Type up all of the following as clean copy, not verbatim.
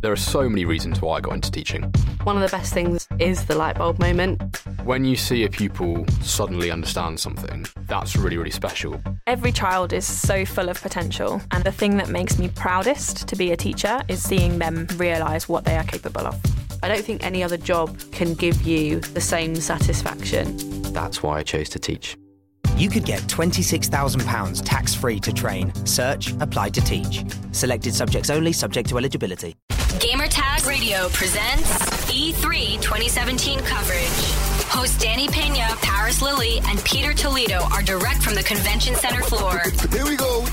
There are so many reasons why I got into teaching. One of the best things is the light bulb moment. When you see a pupil suddenly understand something, that's really, really special. Every child is so full of potential, and the thing that makes me proudest to be a teacher is seeing them realise what they are capable of. I don't think any other job can give you the same satisfaction. That's why I chose to teach. You could get £26,000 tax-free to train. Search Apply to Teach. Selected subjects only, subject to eligibility. Gamertag Radio presents E3 2017 coverage. Hosts Danny Pena, Paris Lilly, and Peter Toledo are direct from the convention center floor. Here we go.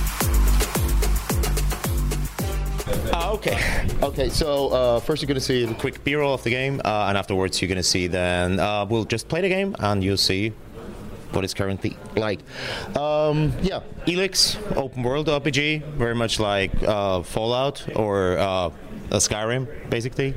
Okay. So first you're going to see a quick B-roll of the game, and afterwards you're going to see then we'll just play the game, and you'll see what it's currently like. Elix, open world RPG, very much like Fallout or Skyrim, basically.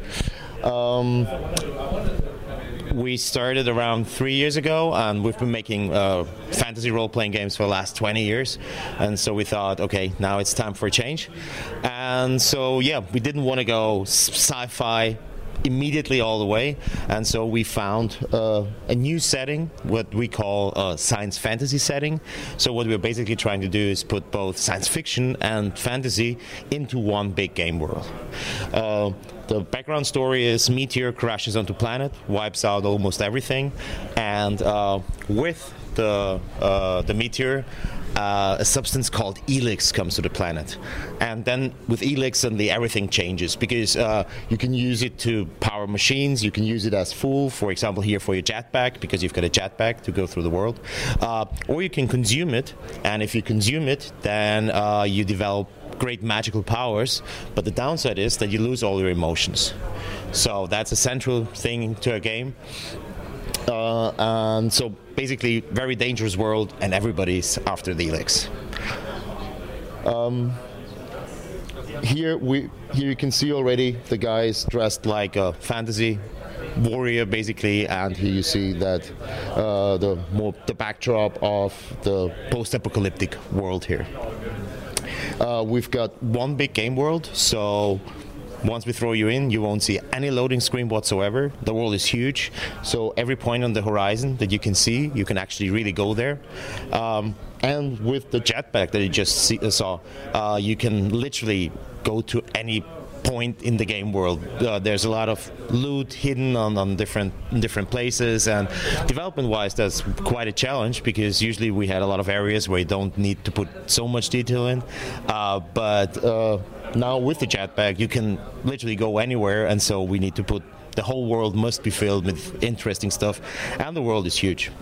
We started around 3 years ago, and we've been making fantasy role-playing games for the last 20 years. And so we thought, okay, now it's time for a change. And so, we didn't want to go sci-fi immediately all the way, and so we found a new setting, what we call a science fantasy setting. So what we're basically trying to do is put both science fiction and fantasy into one big game world. The background story is meteor crashes onto planet, wipes out almost everything, and with the meteor, a substance called Elix comes to the planet. And then with Elix, suddenly everything changes, because you can use it to power machines, you can use it as fuel, for example here for your jetpack, because you've got a jetpack to go through the world, or you can consume it, and if you consume it, then you develop great magical powers, but the downside is that you lose all your emotions. So that's a central thing to a game. And so basically very dangerous world, and everybody's after the Elix. Here you can see already the guys dressed like a fantasy warrior, basically, and here you see that the backdrop of the post-apocalyptic world here. We've got one big game world, so once we throw you in, you won't see any loading screen whatsoever. The world is huge, so every point on the horizon that you can see, you can actually really go there. And with the jetpack that you just saw, you can literally go to any point in the game world. There's a lot of loot hidden on different places, and development-wise, that's quite a challenge, because usually we had a lot of areas where you don't need to put so much detail in. But now with the jetpack, you can literally go anywhere, and so we need to put the whole world must be filled with interesting stuff, and the world is huge.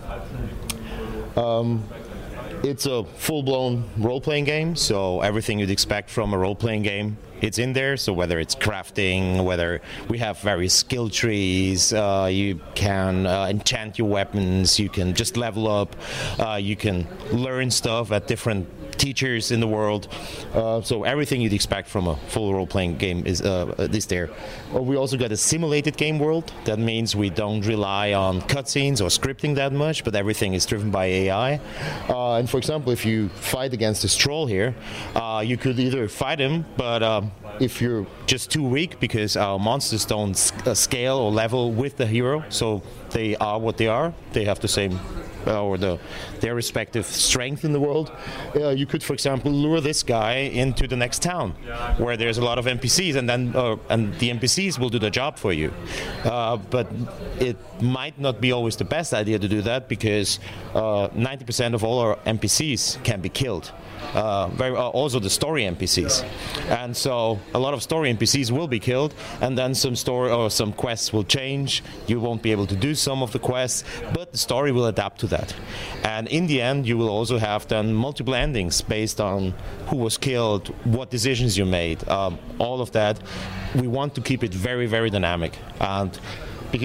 It's a full-blown role-playing game, so everything you'd expect from a role-playing game, it's in there. So whether it's crafting, whether we have various skill trees, you can enchant your weapons, you can just level up, you can learn stuff at different teachers in the world. So everything you'd expect from a full role-playing game is there. We also got a simulated game world. That means we don't rely on cutscenes or scripting that much, but everything is driven by AI. And for example, if you fight against this troll here, you could either fight him, but if you're just too weak, because our monsters don't scale or level with the hero, so they are what they are. They have the same their respective strength in the world. You could, for example, lure this guy into the next town where there's a lot of NPCs, and then and the NPCs will do the job for you. But it might not be always the best idea to do that, because 90% of all our NPCs can be killed. Also the story NPCs, and so a lot of story NPCs will be killed, and then some story or some quests will change. You won't be able to do some of the quests, but the story will adapt to that. And in the end, you will also have then multiple endings based on who was killed, what decisions you made, all of that. We want to keep it very, very dynamic, and because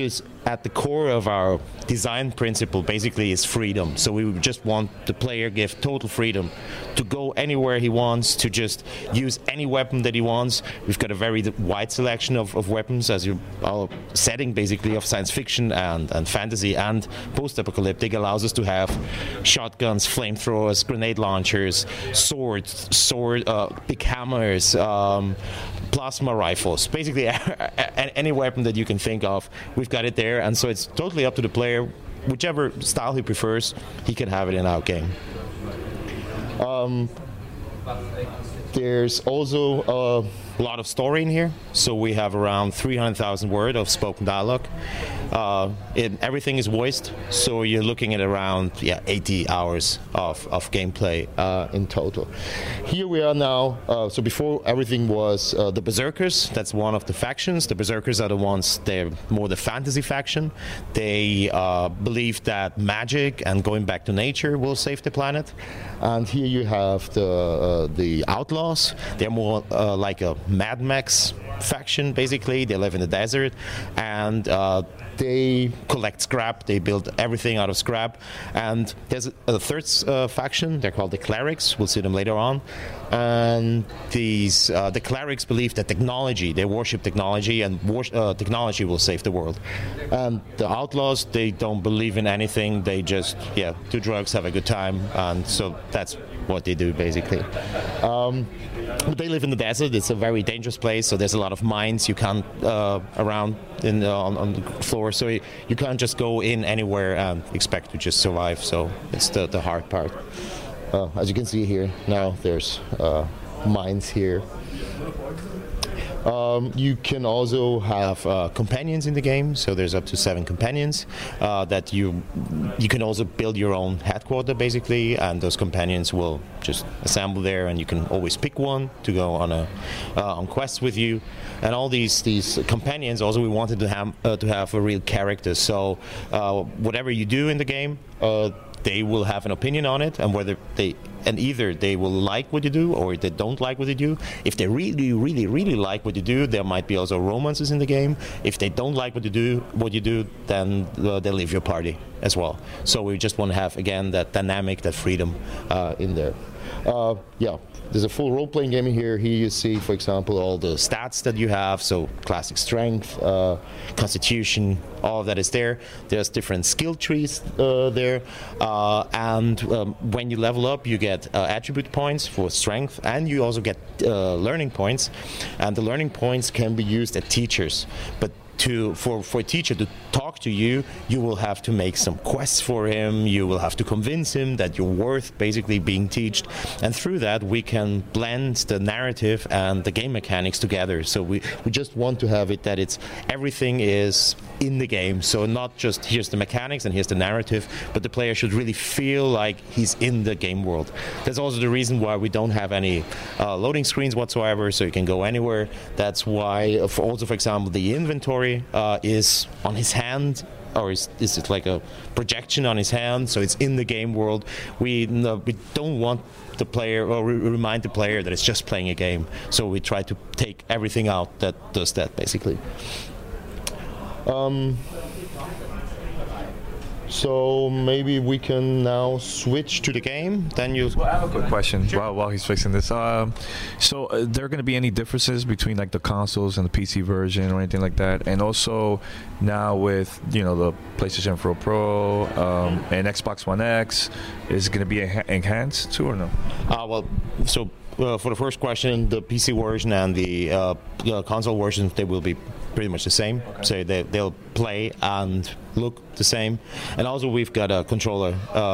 at the core of our design principle basically is freedom. So we just want the player give total freedom to go anywhere he wants, to just use any weapon that he wants. We've got a very wide selection of weapons, as our setting basically of science fiction and fantasy and post-apocalyptic allows us to have shotguns, flamethrowers, grenade launchers, swords, big hammers, plasma rifles, basically any weapon that you can think of, we've got it there. And so it's totally up to the player, whichever style he prefers, he can have it in our game. There's also a lot of story in here, so we have around 300,000 words of spoken dialogue. Everything is voiced, so you're looking at around 80 hours of gameplay in total. Here we are now. So before, everything was the Berserkers. That's one of the factions. The Berserkers are the ones, they're more the fantasy faction. They believe that magic and going back to nature will save the planet. And here you have the Outlaws. They're more like a Mad Max faction, basically. They live in the desert, and they collect scrap. They build everything out of scrap. And there's a third faction. They're called the Clerics. We'll see them later on. And the Clerics believe that technology, they worship technology, and technology will save the world. And the Outlaws, they don't believe in anything. They just do drugs, have a good time, and so that's what they do basically. They live in the desert. It's a very dangerous place, so there's a lot of mines you can't around on the floor, so you can't just go in anywhere and expect to just survive. So it's the hard part. As you can see here now, there's mines here. You can also have companions in the game, so there's up to 7 companions that you can also build your own headquarter basically, and those companions will just assemble there, and you can always pick one to go on quests with you. And all these companions also, we wanted to have a real character, so whatever you do in the game, they will have an opinion on it, and either they will like what you do or they don't like what you do. If they really, really, really like what you do, there might be also romances in the game. If they don't like what you do, then they leave your party as well. So we just want to have, again, that dynamic, that freedom in there. There's a full role-playing game in here. Here you see, for example, all the stats that you have, so classic strength, constitution, all of that is there. There's different skill trees there, and when you level up, you get attribute points for strength, and you also get learning points, and the learning points can be used at teachers. But for a teacher to talk to you, you will have to make some quests for him. You will have to convince him that you're worth basically being taught. And through that, we can blend the narrative and the game mechanics together. So we just want to have it that everything is in the game. So not just here's the mechanics and here's the narrative, but the player should really feel like he's in the game world. That's also the reason why we don't have any loading screens whatsoever, so you can go anywhere. That's why also, for example, the inventory is on his hand, or is it like a projection on his hand, so it's in the game world. We don't want the player, or remind the player that it's just playing a game, so we try to take everything out that does that basically. So maybe we can now switch to the game. Then Well, I have a quick question while he's fixing this. So are there going to be any differences between like the consoles and the PC version or anything like that? And also now with the PlayStation 4 Pro and Xbox One X, is it going to be enhanced too or no? For the first question, the PC version and the console version, they will be pretty much the same. Okay. So they'll play and look the same. And also we've got a controller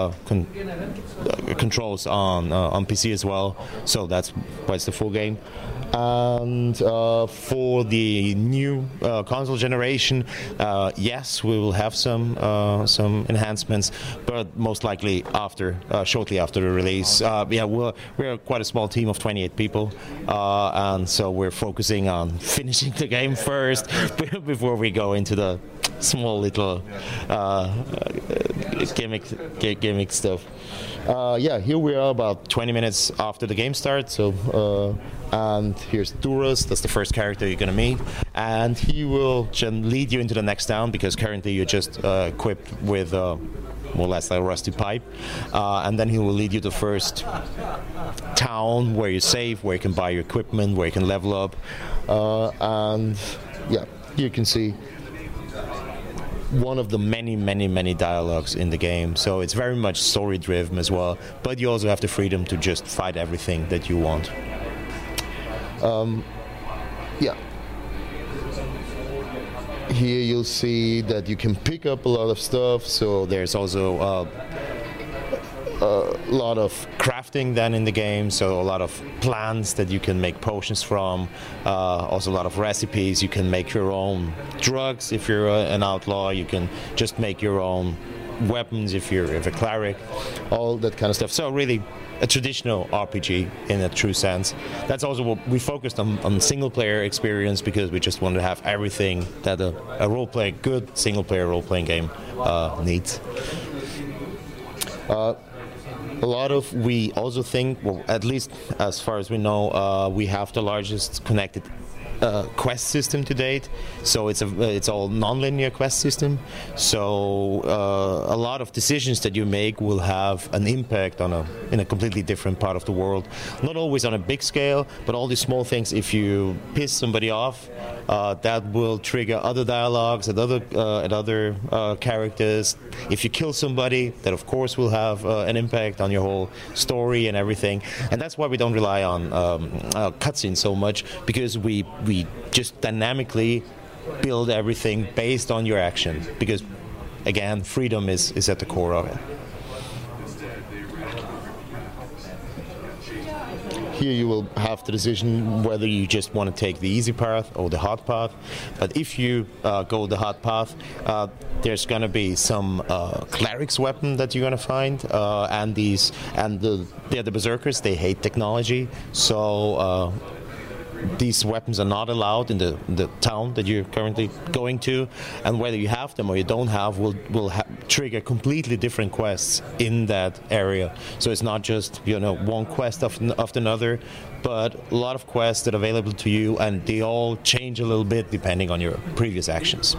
controls on PC as well. So that's why it's the full game. And for the new console generation, yes, we will have some enhancements, but most likely shortly after the release. We're quite a small team of 28 people, and so we're focusing on finishing the game first before we go into the small little gimmick stuff. Here we are about 20 minutes after the game starts. So, and here's Duras. That's the first character you're gonna meet, and he will lead you into the next town because currently you're just equipped with more or less like a rusty pipe, and then he will lead you to the first town where you're safe, where you can buy your equipment, where you can level up, and yeah, you can see one of the many dialogues in the game. So it's very much story driven as well, but you also have the freedom to just fight everything that you want. Here you'll see that you can pick up a lot of stuff, so there's also a lot of crafting then in the game, so a lot of plants that you can make potions from, also a lot of recipes. You can make your own drugs if you're an outlaw, you can just make your own weapons if you're a cleric, all that kind of stuff. So really a traditional RPG in a true sense. That's also what we focused on single player experience, because we just wanted to have everything that a good single player role-playing game needs. We also think, well, at least as far as we know, we have the largest connected quest system to date. So it's all non-linear quest system. So a lot of decisions that you make will have an impact in a completely different part of the world. Not always on a big scale, but all these small things. If you piss somebody off, that will trigger other dialogues at other characters. If you kill somebody, that of course will have an impact on your whole story and everything. And that's why we don't rely on cutscenes so much, because we just dynamically build everything based on your action, because again, freedom is at the core of it. Here you will have the decision whether you just want to take the easy path or the hard path. But if you go the hard path, there's going to be some cleric's weapon that you're going to find, they're the berserkers. They hate technology, so these weapons are not allowed in the town that you're currently going to, and whether you have them or you don't have will trigger completely different quests in that area. So it's not just one quest after another, but a lot of quests that are available to you, and they all change a little bit depending on your previous actions.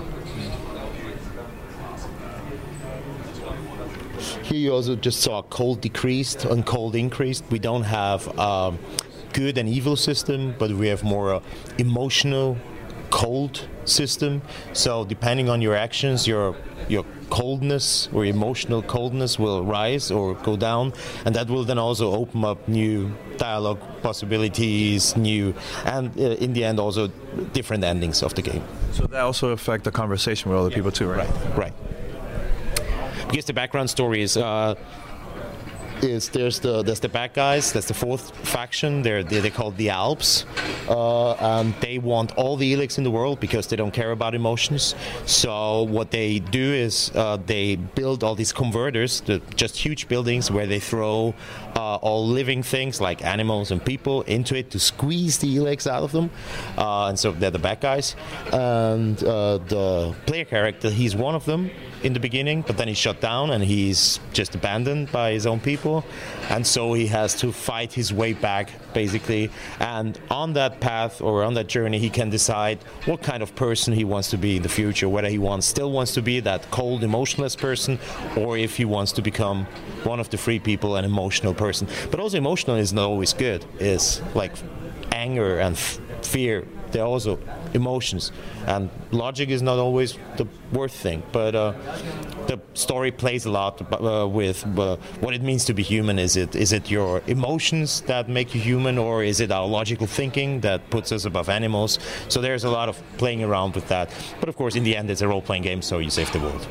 Here you also just saw cold decreased and cold increased. We don't have good and evil system, but we have more emotional cold system. So depending on your actions, your coldness or emotional coldness will rise or go down, and that will then also open up new dialogue possibilities, and in the end also different endings of the game. So that also affect the conversation with other people too, right? Right. Because the background story is there's the bad guys. That's the fourth faction. They're called the Alps, and they want all the Elex in the world because they don't care about emotions. So what they do is they build all these converters, just huge buildings where they throw all living things like animals and people into it to squeeze the Elex out of them. And so they're the bad guys. And the player character, he's one of them in the beginning, but then he's shut down and he's just abandoned by his own people, and so he has to fight his way back basically, and on that path or on that journey he can decide what kind of person he wants to be in the future, whether he still wants to be that cold emotionless person, or if he wants to become one of the free people, an emotional person. But also emotional is not always good. It's like anger and fear, they're also emotions, and logic is not always the worst thing, but the story plays a lot with what it means to be human. Is it your emotions that make you human, or is it our logical thinking that puts us above animals? So there's a lot of playing around with that, but of course in the end it's a role-playing game, so you save the world.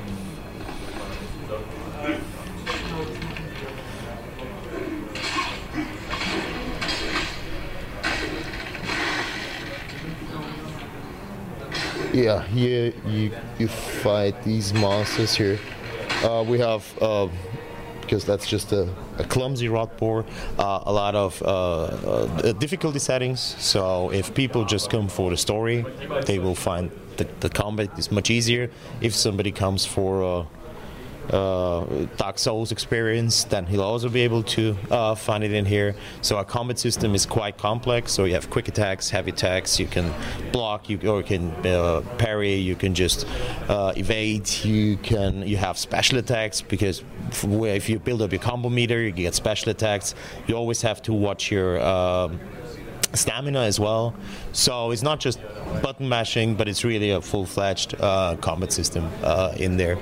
Yeah, here you fight these monsters here. We have, because that's just a clumsy rot boar, a lot of difficulty settings. So if people just come for the story, they will find the combat is much easier. If somebody comes for Dark Souls experience, then he'll also be able to find it in here. So our combat system is quite complex. So you have quick attacks, heavy attacks. You can block, you can parry. You can just evade. You have special attacks, because if you build up your combo meter, you get special attacks. You always have to watch your stamina as well. So it's not just button mashing, but it's really a full-fledged combat system in there.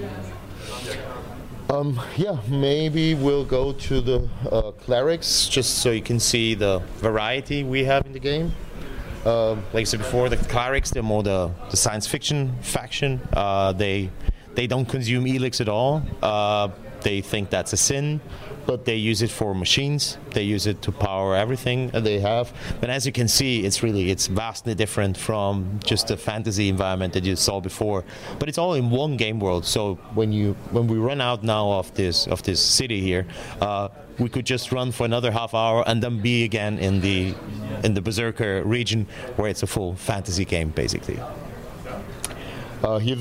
Maybe we'll go to the clerics, just so you can see the variety we have in the game. Like I said before, the clerics, they're more the science fiction faction. They don't consume Elix at all. They think that's a sin, but they use it for machines. They use it to power everything that they have. But as you can see, it's vastly different from just the fantasy environment that you saw before. But it's all in one game world. So when we run out now of this city here, we could just run for another half hour and then be again in the Berserker region, where it's a full fantasy game basically. Here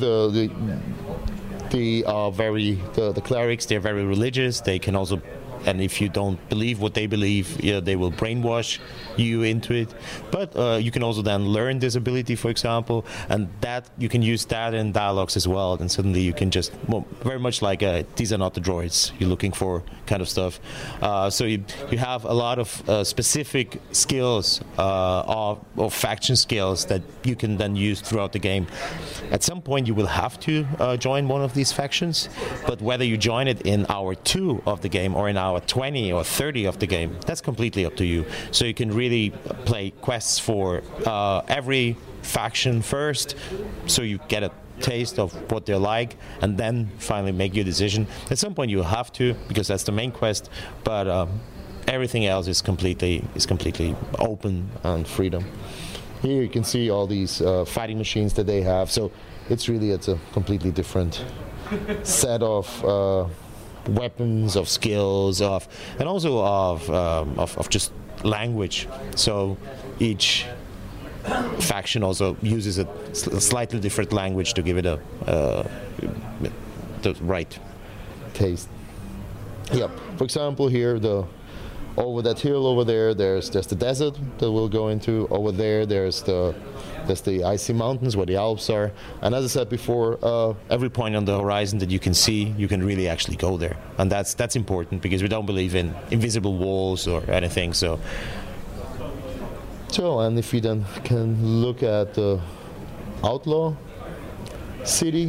the clerics, they're very religious. They can also, and if you don't believe what they believe, they will brainwash you into it. But you can also then learn this ability, for example, and that you can use that in dialogues as well. And suddenly you can just, very much like these are not the droids you're looking for kind of stuff. So you have a lot of specific skills or faction skills that you can then use throughout the game. At some point you will have to join one of these factions, but whether you join it in hour 2 of the game or in hour 20 or 30 of the game, that's completely up to you. So you can really play quests for every faction first, so you get a taste of what they're like, and then finally make your decision. At some point you have to, because that's the main quest, but everything else is completely open and freedom. Here you can see all these fighting machines that they have. So it's a completely different set of weapons, of skills, and also of just language. So each faction also uses a slightly different language to give it the right taste. Yeah. For example, here over that hill over there, there's the desert that we'll go into. Over there, there's the icy mountains where the Alps are. And as I said before, every point on the horizon that you can see, you can really actually go there. And that's important, because we don't believe in invisible walls or anything. So, and if we then can look at the Outlaw City,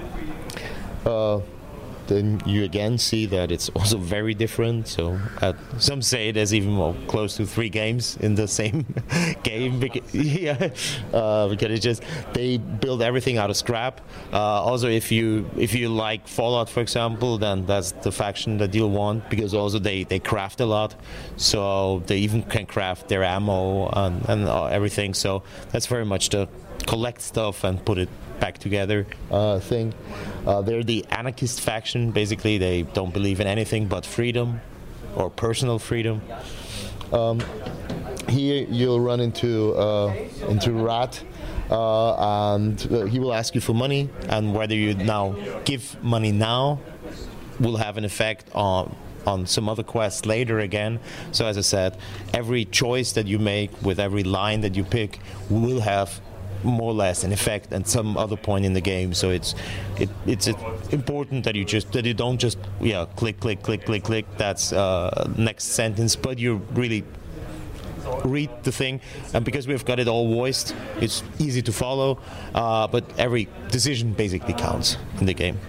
then you again see that it's also very different. So some say there's even close to 3 games in the same game. Because it's just, they build everything out of scrap. Also, if you like Fallout, for example, then that's the faction that you'll want, because also they craft a lot. So they even can craft their ammo and everything. So that's very much the collect stuff and put it back together thing. They're the anarchist faction. Basically, they don't believe in anything but freedom or personal freedom. Here you'll run into Rat, and he will ask you for money, and whether you now give money now will have an effect on some other quests later again. So as I said, every choice that you make with every line that you pick will have more or less an effect at some other point in the game. So it's important that you don't just click. That's next sentence, but you really read the thing. And because we've got it all voiced, it's easy to follow. But every decision basically counts in the game.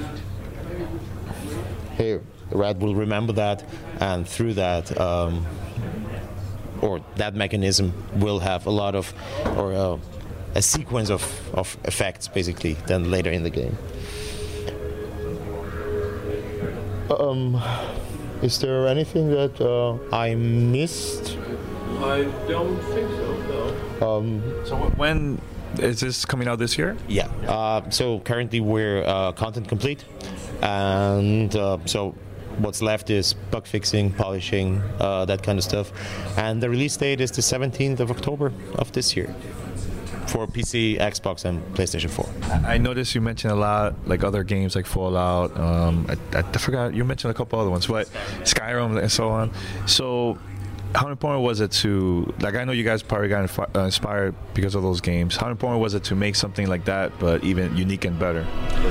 Here, Rat will remember that, and through that, or that mechanism will have a lot of, or a sequence of effects, basically, then later in the game. Is there anything that I missed? I don't think so, no. So when is this coming out this year? Yeah. So currently we're content complete, and so what's left is bug fixing, polishing, that kind of stuff. And the release date is the 17th of October of this year. for PC, Xbox, and PlayStation 4. I noticed you mentioned a lot, like other games like Fallout. I forgot, you mentioned a couple other ones, but Skyrim and so on. So how important was it to, like, I know you guys probably got inspired because of those games. How important was it to make something like that, but even unique and better?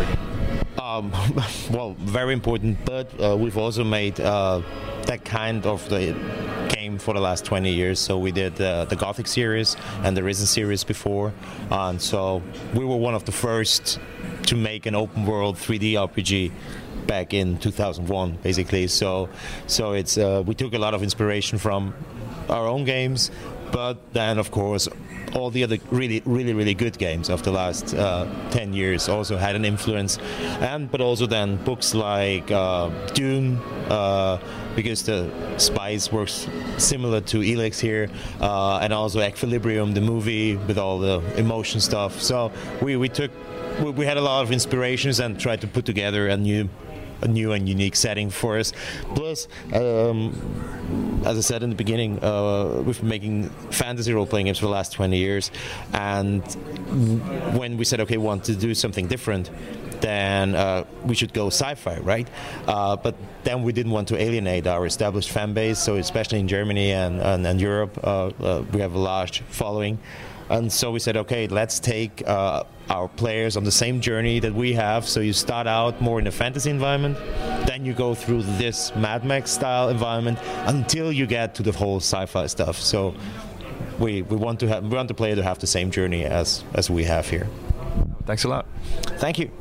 Well, very important, but we've also made that kind of the game for the last 20 years. So we did the Gothic series and the Risen series before, and so we were one of the first to make an open world 3D RPG back in 2001, basically. So it's we took a lot of inspiration from our own games, but then of course all the other really good games of the last 10 years also had an influence, but also then books like Dune, because the spice works similar to Elex here, and also Equilibrium, the movie with all the emotion stuff. So we had a lot of inspirations and tried to put together a new and unique setting for us. Plus, as I said in the beginning, we've been making fantasy role-playing games for the last 20 years, and when we said, okay, we want to do something different, then we should go sci-fi, right? But then we didn't want to alienate our established fan base, so especially in Germany and Europe, we have a large following. And so we said, okay, let's take our players on the same journey that we have. So you start out more in a fantasy environment, then you go through this Mad Max style environment until you get to the whole sci-fi stuff. So we want the player to have the same journey as we have here. Thanks a lot. Thank you.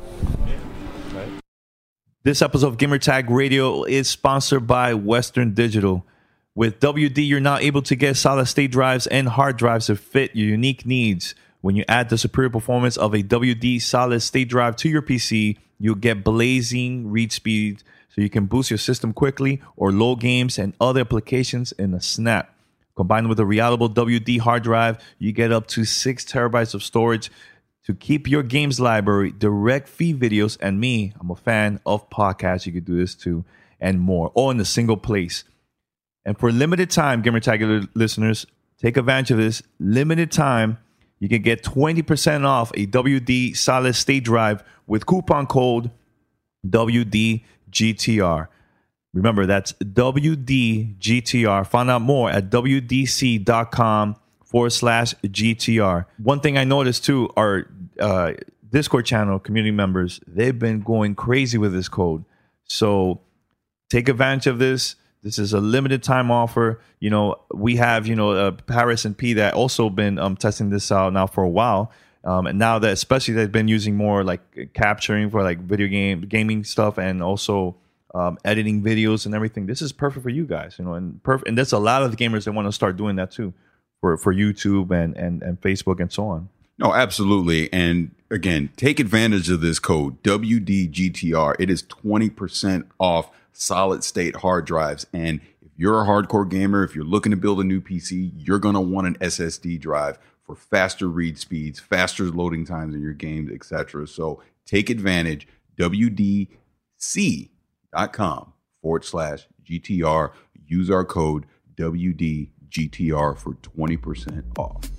This episode of Gamertag Radio is sponsored by Western Digital. With WD, you're now able to get solid-state drives and hard drives to fit your unique needs. When you add the superior performance of a WD solid-state drive to your PC, you'll get blazing read speed so you can boost your system quickly or load games and other applications in a snap. Combined with a reliable WD hard drive, you get up to 6 terabytes of storage to keep your games library, direct feed videos, and me, I'm a fan of podcasts, you could do this too, and more, all in a single place. And for limited time, Gamertag listeners, take advantage of this. Limited time, you can get 20% off a WD solid state drive with coupon code WDGTR. Remember, that's WDGTR. Find out more at WDC.com/GTR. One thing I noticed too, our Discord channel community members, they've been going crazy with this code. So take advantage of this. This is a limited time offer. You know, we have, Paris and P that also been testing this out now for a while. And now that especially they've been using more like capturing for like gaming stuff and also editing videos and everything. This is perfect for you guys, and there's a lot of the gamers that want to start doing that too for YouTube and Facebook and so on. No, absolutely. And again, take advantage of this code WDGTR. It is 20% off solid state hard drives. And if you're a hardcore gamer, if you're looking to build a new PC, you're going to want an SSD drive for faster read speeds, faster loading times in your games, etc. So take advantage. WDC.com/GTR. Use our code WDGTR for 20% off.